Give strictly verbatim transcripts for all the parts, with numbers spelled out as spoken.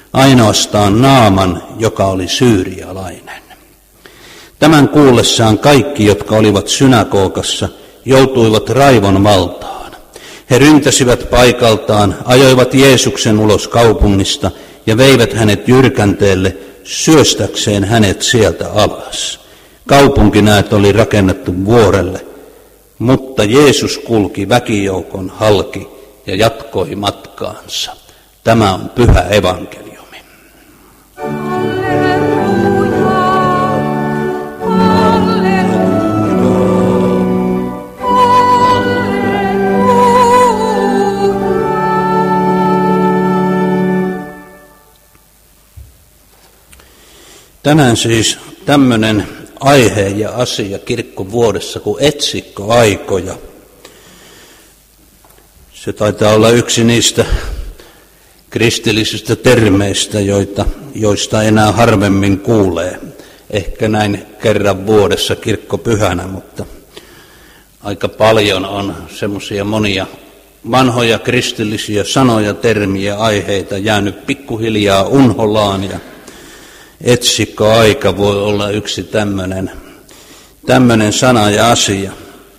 ainoastaan Naaman, joka oli syyrialainen. Tämän kuullessaan kaikki, jotka olivat synagogassa, joutuivat raivon valtaan. He ryntäsivät paikaltaan, ajoivat Jeesuksen ulos kaupungista ja veivät hänet jyrkänteelle syöstäkseen hänet sieltä alas. Kaupunki näet oli rakennettu vuorelle, mutta Jeesus kulki väkijoukon halki ja jatkoi matkaansa. Tämä on pyhä evankeliumi. Tänään siis tämmöinen aihe ja asia kirkkovuodessa kuin etsikkoaikoja. Se taitaa olla yksi niistä kristillisistä termeistä, joita, joista enää harvemmin kuulee. Ehkä näin kerran vuodessa kirkkopyhänä, mutta aika paljon on semmoisia monia vanhoja kristillisiä sanoja, termiä, aiheita jäänyt pikkuhiljaa unholaan ja etsikkoaika voi olla yksi tämmöinen, tämmöinen sana ja asia.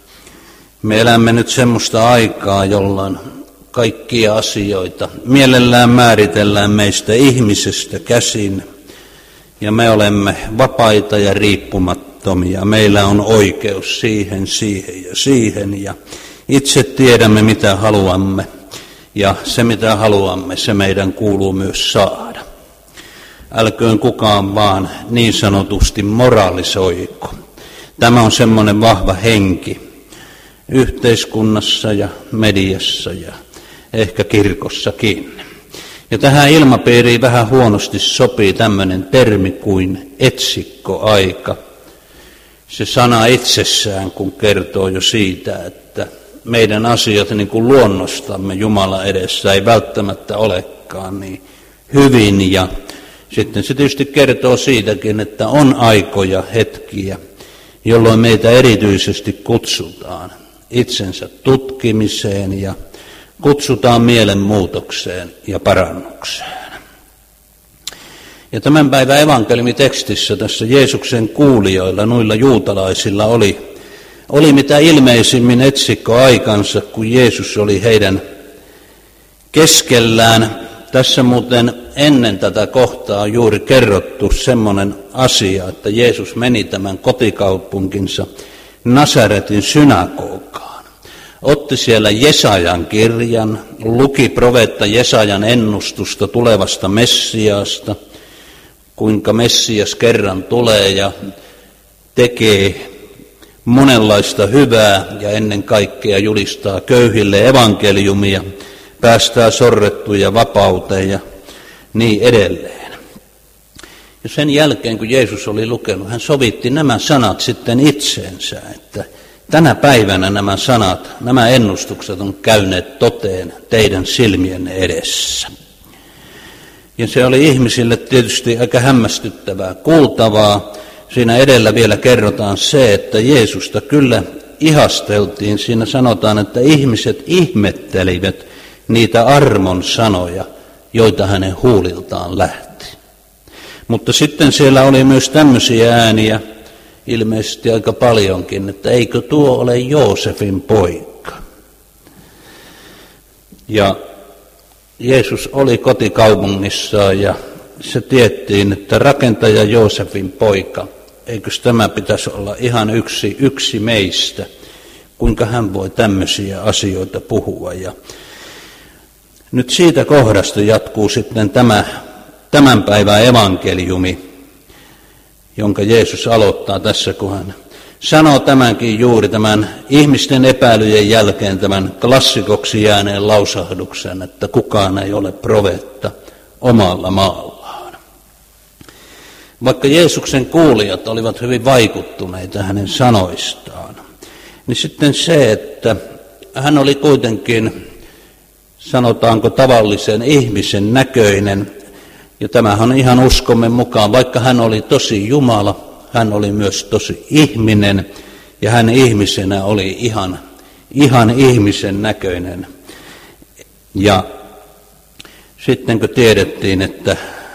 Me elämme nyt semmoista aikaa, jolloin kaikkia asioita mielellään määritellään meistä ihmisestä käsin, ja me olemme vapaita ja riippumattomia. Meillä on oikeus siihen, siihen ja siihen, ja itse tiedämme mitä haluamme, ja se mitä haluamme, se meidän kuuluu myös saada. Älköön kukaan vaan niin sanotusti moraalisoiko. Tämä on semmoinen vahva henki yhteiskunnassa ja mediassa ja ehkä kirkossakin. Ja tähän ilmapiiriin vähän huonosti sopii tämmöinen termi kuin etsikkoaika. Se sana itsessään, kun kertoo jo siitä, että meidän asiat niin kuin luonnostamme Jumala edessä ei välttämättä olekaan niin hyvin. Ja sitten se tietysti kertoo siitäkin, että on aikoja, hetkiä, jolloin meitä erityisesti kutsutaan itsensä tutkimiseen ja kutsutaan mielenmuutokseen ja parannukseen. Ja tämän päivän evankeliumitekstissä tässä Jeesuksen kuulijoilla, noilla juutalaisilla oli, oli mitä ilmeisimmin etsikkoaikansa, kun Jeesus oli heidän keskellään. Tässä muuten ennen tätä kohtaa on juuri kerrottu semmoinen asia, että Jeesus meni tämän kotikaupunkinsa Nasaretin synagogaan. Otti siellä Jesajan kirjan, luki profeetta Jesajan ennustusta tulevasta Messiaasta, kuinka Messias kerran tulee ja tekee monenlaista hyvää ja ennen kaikkea julistaa köyhille evankeliumia, päästää sorrettuja vapauteen ja niin edelleen. Ja sen jälkeen, kun Jeesus oli lukenut, hän sovitti nämä sanat sitten itseensä, että tänä päivänä nämä sanat, nämä ennustukset on käyneet toteen teidän silmienne edessä. Ja se oli ihmisille tietysti aika hämmästyttävää kuultavaa. Siinä edellä vielä kerrotaan se, että Jeesusta kyllä ihasteltiin. Siinä sanotaan, että ihmiset ihmettelivät niitä armon sanoja, joita hänen huuliltaan lähti. Mutta sitten siellä oli myös tämmöisiä ääniä, ilmeisesti aika paljonkin, että eikö tuo ole Joosefin poika. Ja Jeesus oli kotikaupungissaan ja se tiedettiin, että rakentaja Joosefin poika, eikös tämä pitäisi olla ihan yksi, yksi meistä, kuinka hän voi tämmöisiä asioita puhua. Ja nyt siitä kohdasta jatkuu sitten tämä tämän päivän evankeliumi, jonka Jeesus aloittaa tässä, kun hän sanoo tämänkin juuri tämän ihmisten epäilyjen jälkeen tämän klassikoksi jääneen lausahduksen, että kukaan ei ole profeetta omalla maallaan. Vaikka Jeesuksen kuulijat olivat hyvin vaikuttuneita hänen sanoistaan, niin sitten se, että hän oli kuitenkin, sanotaanko tavallisen ihmisen näköinen, ja tämähän on ihan uskomme mukaan, vaikka hän oli tosi Jumala, hän oli myös tosi ihminen, ja hän ihmisenä oli ihan, ihan ihmisen näköinen. Ja sitten kun tiedettiin, että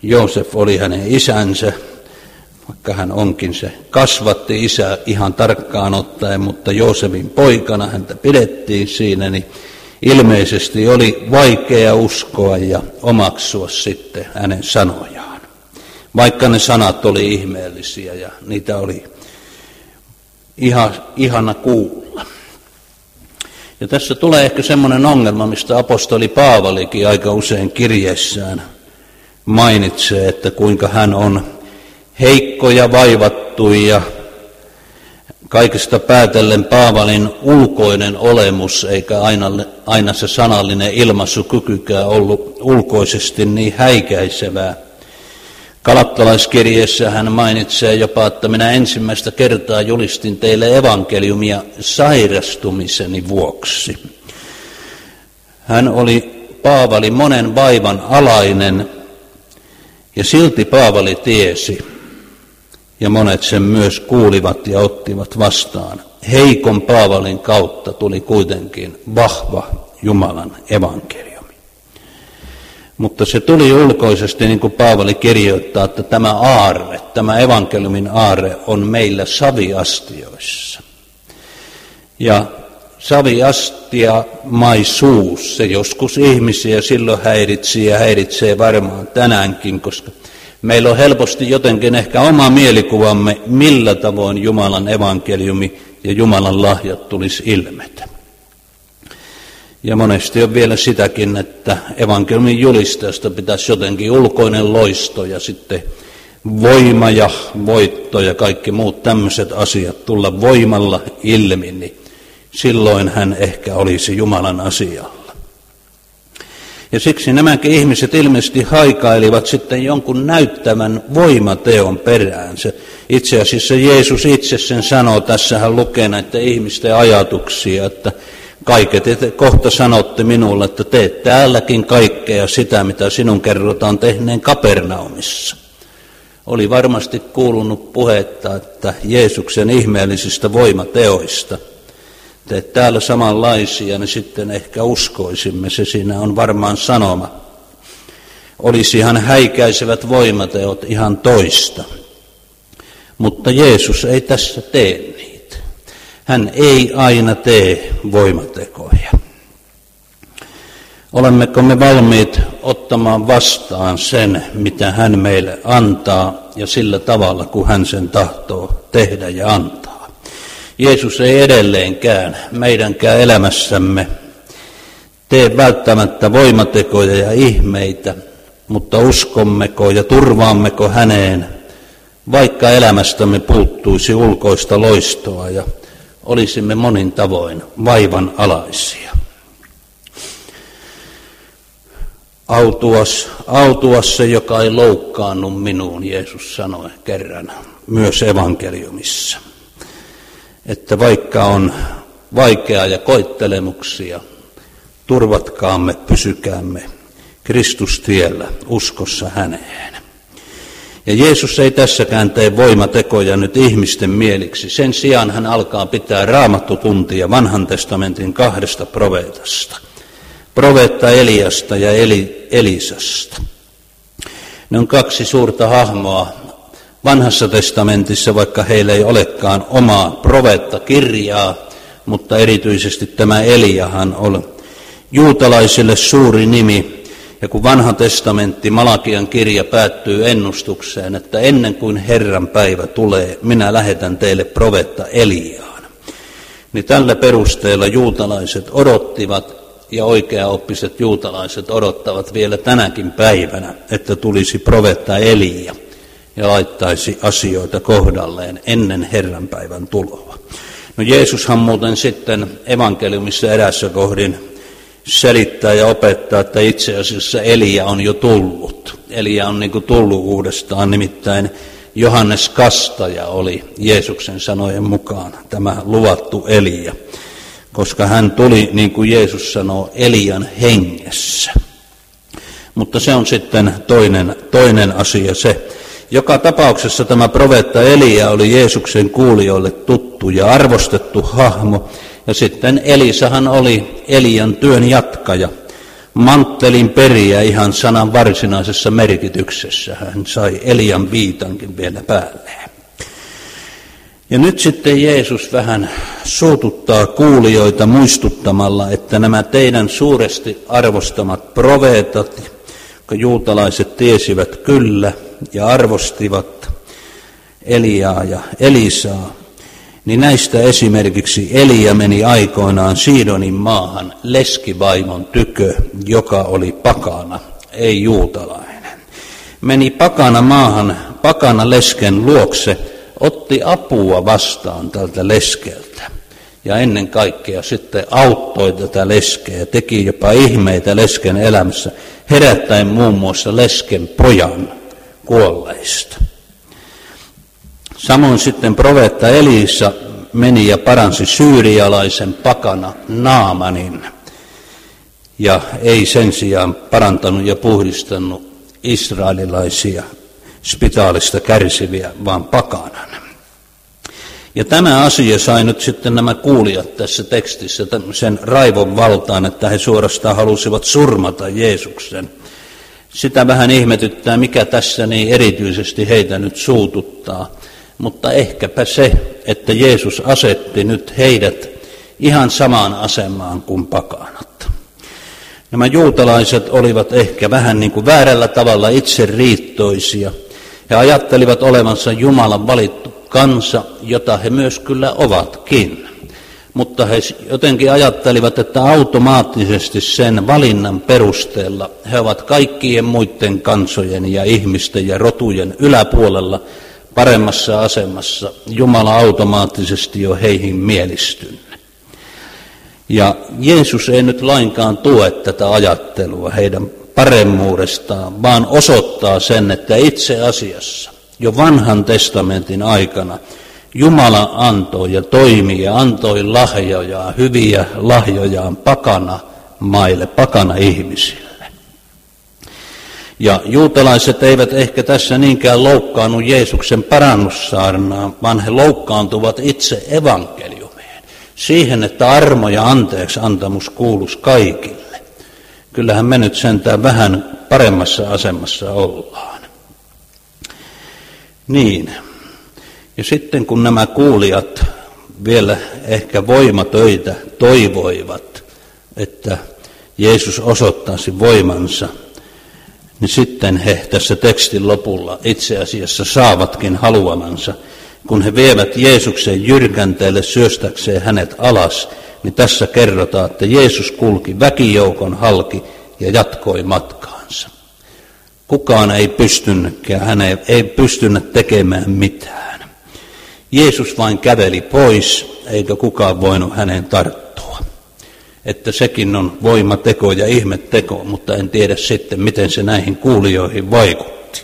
Joosef oli hänen isänsä, vaikka hän onkin se kasvatti isä ihan tarkkaan ottaen, mutta Joosefin poikana häntä pidettiin siinä, niin ilmeisesti oli vaikea uskoa ja omaksua sitten hänen sanojaan. Vaikka ne sanat oli ihmeellisiä ja niitä oli ihan, ihana kuulla. Ja tässä tulee ehkä semmoinen ongelma, mistä apostoli Paavalikin aika usein kirjeessään mainitsee, että kuinka hän on heikko ja vaivattu ja kaikesta päätellen Paavalin ulkoinen olemus, eikä aina, aina se sanallinen ilmaisukykykään ollut ulkoisesti niin häikäisevää. Galattalaiskirjeessä hän mainitsee jopa, että minä ensimmäistä kertaa julistin teille evankeliumia sairastumiseni vuoksi. Hän oli Paavali monen vaivan alainen ja silti Paavali tiesi, ja monet sen myös kuulivat ja ottivat vastaan. Heikon Paavalin kautta tuli kuitenkin vahva Jumalan evankeliumi. Mutta se tuli ulkoisesti, niin kuin Paavali kirjoittaa, että tämä aarre, tämä evankeliumin aarre on meillä saviastioissa. Ja saviastiamaisuus, se joskus ihmisiä silloin häiritsi ja häiritsee varmaan tänäänkin, koska meillä on helposti jotenkin ehkä oma mielikuvamme, millä tavoin Jumalan evankeliumi ja Jumalan lahjat tulisi ilmetä. Ja monesti on vielä sitäkin, että evankeliumin julistajasta pitäisi jotenkin ulkoinen loisto ja sitten voima ja voitto ja kaikki muut tämmöiset asiat tulla voimalla ilmi, niin silloin hän ehkä olisi Jumalan asialla. Ja siksi nämäkin ihmiset ilmeisesti haikailivat sitten jonkun näyttävän voimateon perään. Se, itse asiassa Jeesus itse sen sanoo, tässähän lukee näitä ihmisten ajatuksia, että kaiket te kohta sanotte minulle, että teet täälläkin kaikkea sitä, mitä sinun kerrotaan tehneen Kapernaumissa. Oli varmasti kuulunut puhetta, että Jeesuksen ihmeellisistä voimateoista. Teet täällä samanlaisia, niin sitten ehkä uskoisimme, se siinä on varmaan sanoma. Olisi ihan häikäisevät voimateot ihan toista. Mutta Jeesus ei tässä tee niitä. Hän ei aina tee voimatekoja. Olemmeko me valmiit ottamaan vastaan sen, mitä hän meille antaa ja sillä tavalla, kun hän sen tahtoo tehdä ja antaa? Jeesus ei edelleenkään meidänkään elämässämme tee välttämättä voimatekoja ja ihmeitä, mutta uskommeko ja turvaammeko häneen, vaikka elämästämme puuttuisi ulkoista loistoa ja olisimme monin tavoin vaivan alaisia. Autuas, autuas se, joka ei loukkaannu minuun, Jeesus sanoi kerran myös evankeliumissa. Että vaikka on vaikeaa ja koettelemuksia, turvatkaamme, pysykäämme Kristustiellä uskossa häneen. Ja Jeesus ei tässäkään tee voimatekoja nyt ihmisten mieliksi. Sen sijaan hän alkaa pitää raamattutuntia vanhan testamentin kahdesta profeetasta. Profeetta Eliasta ja Eli, Elisasta. Ne on kaksi suurta hahmoa vanhassa testamentissa, vaikka heillä ei olekaan omaa profeettakirjaa, mutta erityisesti tämä Eliahan oli juutalaisille suuri nimi. Ja kun vanha testamentti, Malakian kirja, päättyy ennustukseen, että ennen kuin Herran päivä tulee, minä lähetän teille profeetta Eliaan. Niin tällä perusteella juutalaiset odottivat, ja oikeaoppiset juutalaiset odottavat vielä tänäkin päivänä, että tulisi profeetta Elia ja laittaisi asioita kohdalleen ennen Herran päivän tuloa. No Jeesushan muuten sitten evankeliumissa erässä kohdin selittää ja opettaa, että itse asiassa Elia on jo tullut. Elia on niin kuin tullut uudestaan, nimittäin Johannes Kastaja oli Jeesuksen sanojen mukaan tämä luvattu Elia, koska hän tuli, niin kuin Jeesus sanoo, Elian hengessä. Mutta se on sitten toinen, toinen asia se. Joka tapauksessa tämä profeetta Elia oli Jeesuksen kuulijoille tuttu ja arvostettu hahmo. Ja sitten Elisahan oli Elian työn jatkaja. manttelin periä ihan sanan varsinaisessa merkityksessä. Hän sai Elian viitankin vielä päälleen. Ja nyt sitten Jeesus vähän suututtaa kuulijoita muistuttamalla, että nämä teidän suuresti arvostamat profeetat, jotka juutalaiset tiesivät kyllä ja arvostivat Eliaa ja Elisaa, niin näistä esimerkiksi Elia meni aikoinaan Siidonin maahan leskivaimon tykö, joka oli pakana, ei juutalainen. Meni pakana maahan, pakana lesken luokse, otti apua vastaan tältä leskeltä ja ennen kaikkea sitten auttoi tätä leskeä ja teki jopa ihmeitä lesken elämässä, herättäen muun muassa lesken pojan kuolleista. Samoin sitten profeetta Elisa meni ja paransi syyrialaisen pakana Naamanin ja ei sen sijaan parantanut ja puhdistanut israelilaisia spitaalista kärsiviä, vaan pakanan. Ja tämä asia sai nyt sitten nämä kuulijat tässä tekstissä sen raivon valtaan, että he suorastaan halusivat surmata Jeesuksen. Sitä vähän ihmetyttää, mikä tässä niin erityisesti heitä nyt suututtaa. Mutta ehkäpä se, että Jeesus asetti nyt heidät ihan samaan asemaan kuin pakanat. Nämä juutalaiset olivat ehkä vähän niin kuin väärällä tavalla itseriittoisia. He ajattelivat olevansa Jumalan valittu kansa, jota he myös kyllä ovatkin. Mutta he jotenkin ajattelivat, että automaattisesti sen valinnan perusteella he ovat kaikkien muiden kansojen ja ihmisten ja rotujen yläpuolella paremmassa asemassa. Jumala automaattisesti jo heihin mielistynyt. Ja Jeesus ei nyt lainkaan tue tätä ajattelua heidän paremmuudestaan, vaan osoittaa sen, että itse asiassa jo vanhan testamentin aikana Jumala antoi ja toimi ja antoi lahjojaan, hyviä lahjojaan pakana maille, pakana ihmisille. Ja juutalaiset eivät ehkä tässä niinkään loukkaannut Jeesuksen parannussaarnaan, vaan he loukkaantuvat itse evankeliumeen, siihen, että armo ja anteeksi antamus kuuluisi kaikille. Kyllähän me nyt sentään vähän paremmassa asemassa ollaan. Niin. Ja sitten kun nämä kuulijat vielä ehkä voimatöitä toivoivat, että Jeesus osoittaisi voimansa, niin sitten he tässä tekstin lopulla itse asiassa saavatkin haluamansa. Kun he vievät Jeesuksen jyrkänteelle syöstäkseen hänet alas, niin tässä kerrotaan, että Jeesus kulki väkijoukon halki ja jatkoi matkaansa. Kukaan ei pystynytkään, hän ei, ei pystynyt tekemään mitään. Jeesus vain käveli pois, eikä kukaan voinut hänen tarttua. Että sekin on voimateko ja ihmeteko, mutta en tiedä sitten, miten se näihin kuulijoihin vaikutti.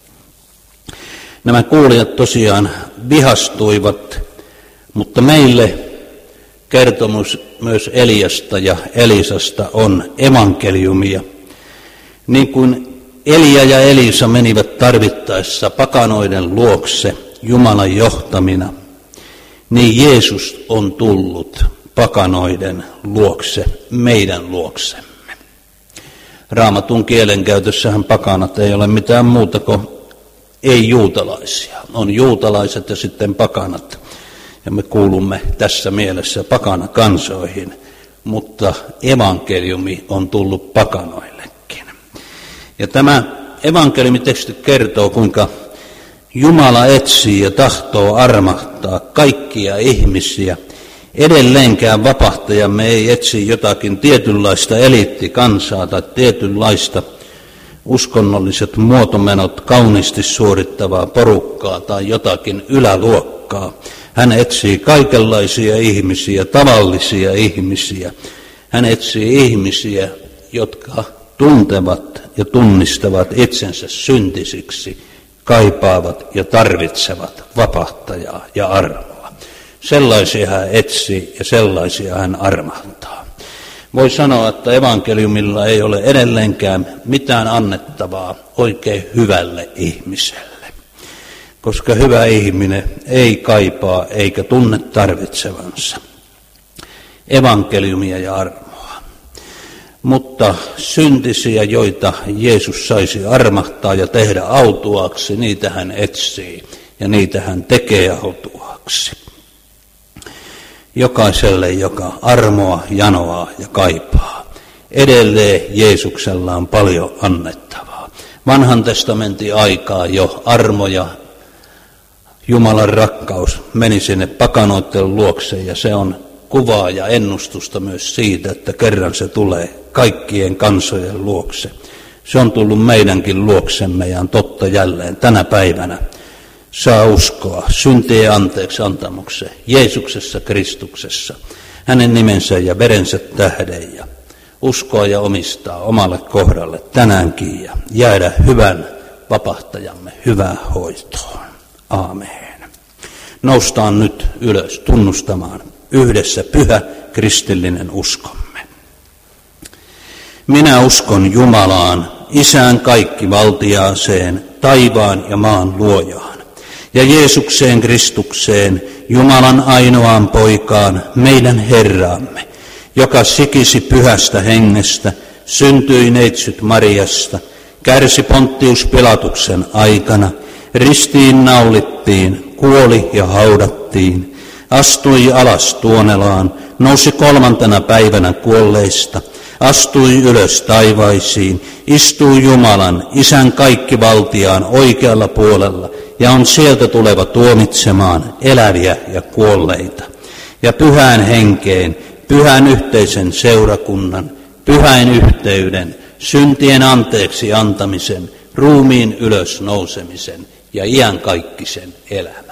Nämä kuulijat tosiaan vihastuivat, mutta meille kertomus myös Eliasta ja Elisasta on evankeliumia. Niin kuin Elia ja Elisa menivät tarvittaessa pakanoiden luokse Jumalan johtamina, niin Jeesus on tullut pakanoiden luokse, meidän luoksemme. Raamatun kielenkäytössähän pakanat ei ole mitään muuta kuin ei-juutalaisia. On juutalaiset ja sitten pakanat. Ja me kuulumme tässä mielessä pakanakansoihin, mutta evankeliumi on tullut pakanoillekin. Ja tämä evankeliumiteksti kertoo, kuinka Jumala etsii ja tahtoo armahtaa kaikkia ihmisiä. Edelleenkään vapahtajamme ei etsi jotakin tietynlaista eliittikansaa tai tietynlaista uskonnolliset muotomenot kauniisti suorittavaa porukkaa tai jotakin yläluokkaa. Hän etsii kaikenlaisia ihmisiä, tavallisia ihmisiä. Hän etsii ihmisiä, jotka tuntevat ja tunnistavat itsensä syntisiksi, kaipaavat ja tarvitsevat vapahtajaa ja armoa. Sellaisia hän etsii ja sellaisia hän armahtaa. Voi sanoa, että evankeliumilla ei ole edelleenkään mitään annettavaa oikein hyvälle ihmiselle, koska hyvä ihminen ei kaipaa eikä tunne tarvitsevansa evankeliumia ja armoa. Mutta syntisiä, joita Jeesus saisi armahtaa ja tehdä autuaksi, niitä hän etsii ja niitä hän tekee autuaksi. Jokaiselle, joka armoa, janoaa ja kaipaa. Edelleen Jeesuksella on paljon annettavaa. Vanhan testamentin aikaa jo armo ja Jumalan rakkaus meni sinne pakanoiden luokse, ja se on kuvaa ja ennustusta myös siitä, että kerran se tulee kaikkien kansojen luokse. Se on tullut meidänkin luoksemme ja on totta jälleen tänä päivänä. Saa uskoa syntien anteeksi antamukseen Jeesuksessa Kristuksessa, hänen nimensä ja verensä tähden, ja uskoa ja omistaa omalle kohdalle tänäänkin ja jäädä hyvän vapahtajamme hyvään hoitoon. Aamen. Noustaan nyt ylös tunnustamaan yhdessä pyhä kristillinen uskomme. Minä uskon Jumalaan, Isään kaikkivaltiaaseen, taivaan ja maan luojaan, ja Jeesukseen Kristukseen, Jumalan ainoaan poikaan, meidän Herraamme, joka sikisi pyhästä hengestä, syntyi neitsyt Mariasta, kärsi Ponttius Pilatuksen aikana, ristiin naulittiin, kuoli ja haudattiin, astui alas Tuonelaan, nousi kolmantena päivänä kuolleista, astui ylös taivaisiin, istui Jumalan, Isän kaikkivaltiaan oikealla puolella, ja on sieltä tuleva tuomitsemaan eläviä ja kuolleita. Ja pyhään henkeen, pyhän yhteisen seurakunnan, pyhän yhteyden, syntien anteeksi antamisen, ruumiin ylös nousemisen ja iankaikkisen elämän.